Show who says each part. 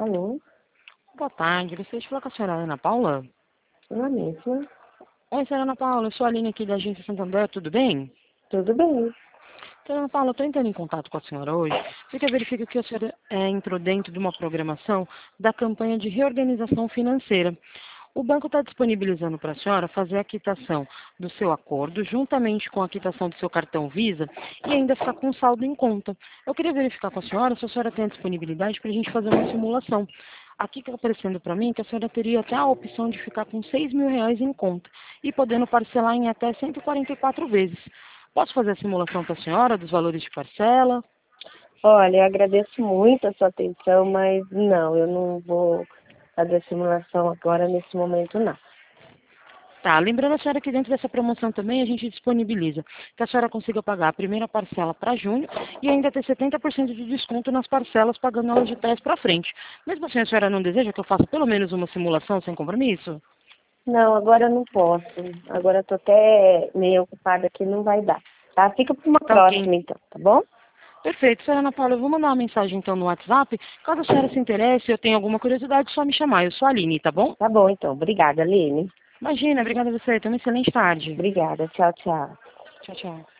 Speaker 1: Alô?
Speaker 2: Boa tarde, gostaria de falar com a senhora Ana Paula?
Speaker 1: Eu mesma.
Speaker 2: Oi, senhora Ana Paula, eu sou a Aline aqui da Agência Santander, tudo bem?
Speaker 1: Tudo bem.
Speaker 2: Senhora Ana Paula, eu estou entrando em contato com a senhora hoje, porque eu verifico que a senhora entrou dentro de uma programação da campanha de reorganização financeira. O banco está disponibilizando para a senhora fazer a quitação do seu acordo, juntamente com a quitação do seu cartão Visa, e ainda ficar com saldo em conta. Eu queria verificar com a senhora se a senhora tem a disponibilidade para a gente fazer uma simulação. Aqui está aparecendo para mim que a senhora teria até a opção de ficar com R$ 6.000 em conta e podendo parcelar em até 144 vezes. Posso fazer a simulação para a senhora dos valores de parcela?
Speaker 1: Olha, eu agradeço muito a sua atenção, mas não, eu não vou fazer a simulação agora nesse momento, não.
Speaker 2: Tá, lembrando a senhora que dentro dessa promoção também a gente disponibiliza que a senhora consiga pagar a primeira parcela para junho e ainda ter 70% de desconto nas parcelas pagando elas de trás para frente. Mesmo assim, a senhora não deseja que eu faça pelo menos uma simulação sem compromisso?
Speaker 1: Não, agora eu não posso. Agora eu tô até meio ocupada aqui, não vai dar. Tá? Fica para uma
Speaker 2: Tá ok.
Speaker 1: próxima, então, tá bom?
Speaker 2: Perfeito, senhora Ana Paula, eu vou mandar uma mensagem então no WhatsApp. Caso a senhora se interesse, eu tenha alguma curiosidade, é só me chamar. Eu sou a Aline, tá bom?
Speaker 1: Tá bom, então. Obrigada, Aline.
Speaker 2: Imagina, obrigada a você. Tenha uma excelente tarde.
Speaker 1: Obrigada. Tchau, tchau.
Speaker 2: Tchau, tchau.